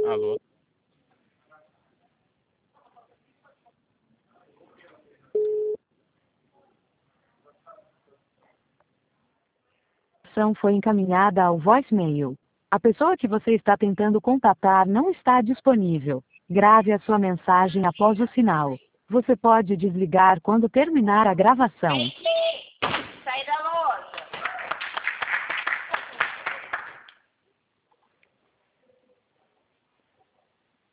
Alô? Foi encaminhada ao voicemail. A pessoa que você está tentando contatar não está disponível. Grave a sua mensagem após o sinal. Você pode desligar quando terminar a gravação.